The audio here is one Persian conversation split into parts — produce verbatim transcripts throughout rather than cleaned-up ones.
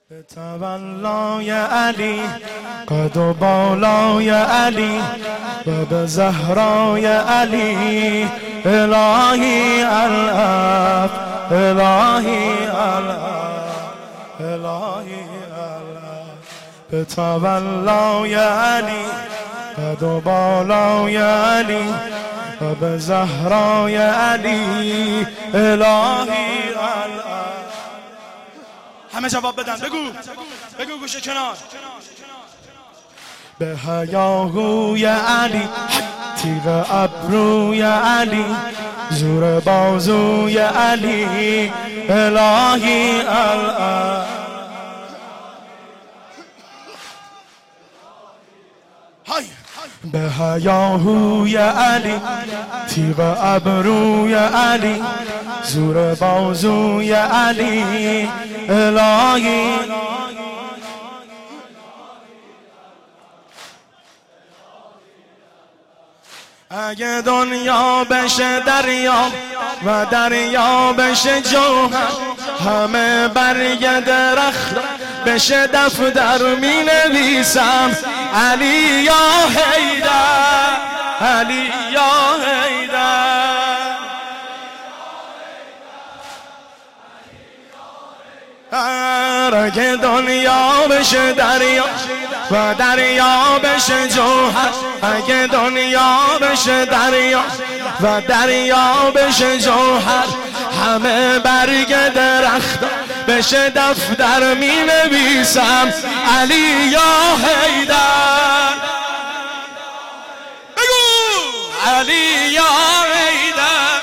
به تولای علی قد و بالای علی و به زهرای علی الهی الاب الهی الاب الهی الاب به تولای علی قد و بالای علی و به زهرای علی الهی الاب. همه جواب بدن. بگو بگو گوشه کنار. به هیاهوی علی تیغ ابروی علی زور بازوی علی الهی الاب. به هیاهوی علی تیغ ابروی علی زور بازوی علی الهی. اگه دنیا بشه دریا و دریا بشه جوهر همه برگ درخت بشه دفتر می نویسم علی یا حیدر علی یا حیدر. اگه دنیا بشه دریا و دریا بشه جوهر اگه دنیا بشه دریا و دریا بشه جوهر همه برگ درخت بشه دفتر می نویسم علی یا حیدر. بگو علی یا حیدر.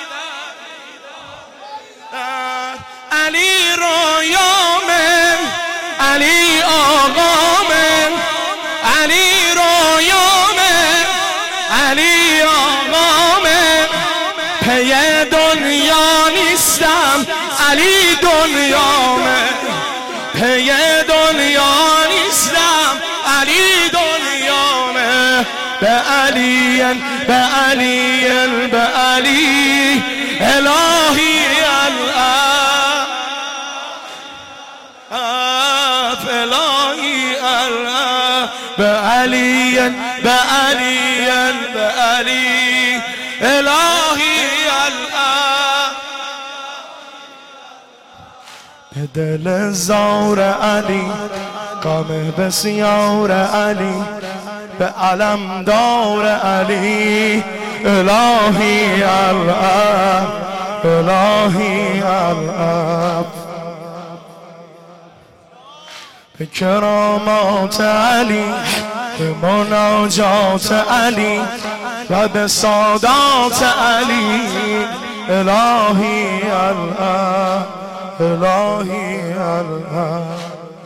علی رویامه علی آقامه علی رویامه علی آقامه پی دنیا نیستم علی دنیامه پی دنیا نیستم علی دنیامه. به علی به علی به علی الهی الاب الهی الاب. به علی به علی به علی الهی الاب. به دل زار علی غم بسیار علی به علمدار علی الهی الاب الهی الاب. به کرامات علی به مناجات علی و به سادات علی الهی الاب الهی الاب.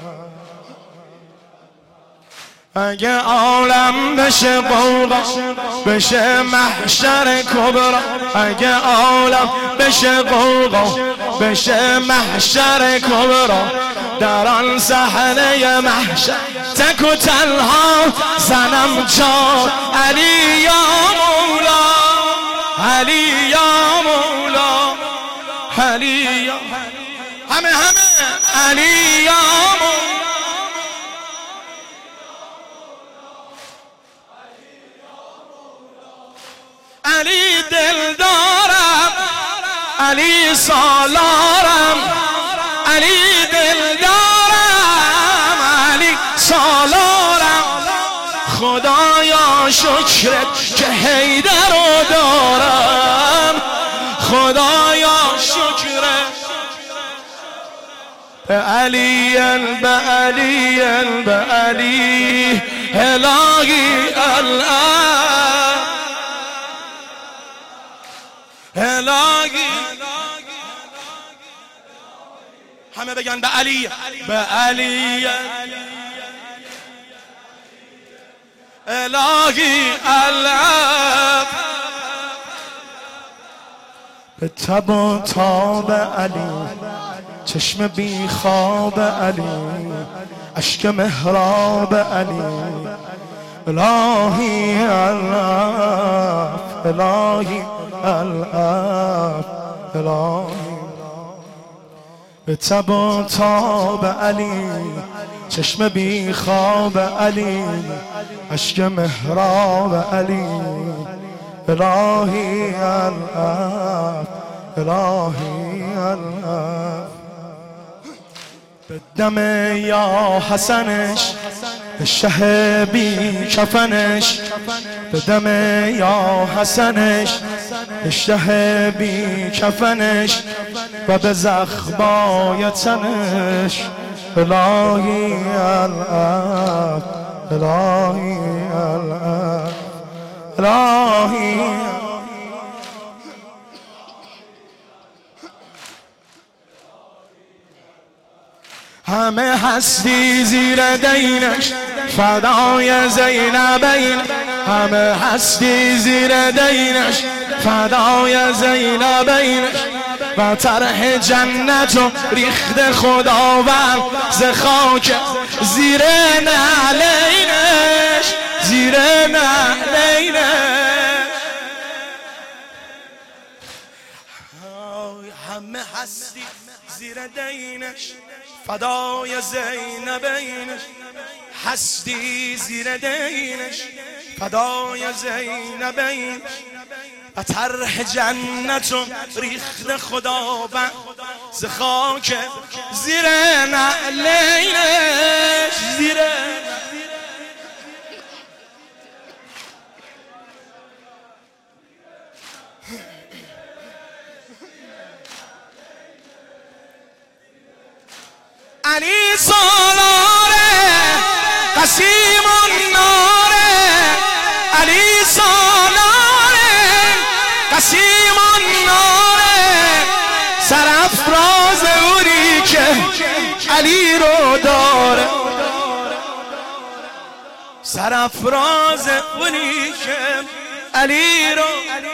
اگه عالم بشه قوقا بشه محشر کبرا اگه عالم بشه قوقا بشه محشر کبرا در آن صحنه محشر تک و تنها زنم جان علی یا مولا علی یا مولا علی یا همه همه علی یا مولا. علی دلدارم علی سالارم علی دلدارم علی سالارم خدایا شکرت که حیدر رو دارم خدایا شکرت. به علی به علی به علی الهی الاب الهی. همه بگن به علی به علی الهی الاب. به تب و تاب علی چشم بی خواب علی اشک محراب علی الهی الاب الهی الاب الهی. به تب و تاب علی، چشم بی خواب علی، اشک محراب علی. الهی الاب، الهی الاب. به دم یا حسنش، به شه بی کفنش، به دم یا حسنش، به شه بی کفنش و به زخمای تنش. الهی الاب، الهی الاب، الهی. همه هستی زیر دینش، فدای زینبین. همه هستی زیر دینش، فدای زینبینش. و طرح جنت و ریخت خداوند ز خاک زیر نعلینش، زیر نعلینش. همه هستی زیر دینش، فدای زینبینش. هستی زیر دینش، فدای زینبینش. و طرح جنت و ریخت خداوند ز خاک زیر نعلینش، زیر. علی سالاره قسیم الناره، علی سالاره قسیم الناره. سرافراز اونی که علی رو داره، سرافراز اونی که علی رو.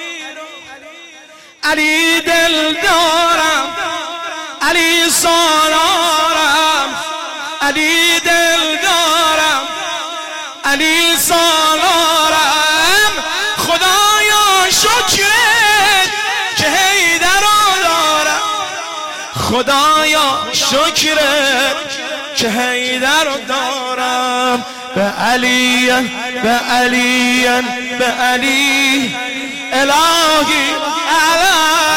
علی دل دارم، علی سالارم، علی دل دارم، علی سالارم. خدایا شکرت که حیدر رو دارم، خدایا شکرت که حیدر رو دارم. به علی، به علی، به علی. الهی الهی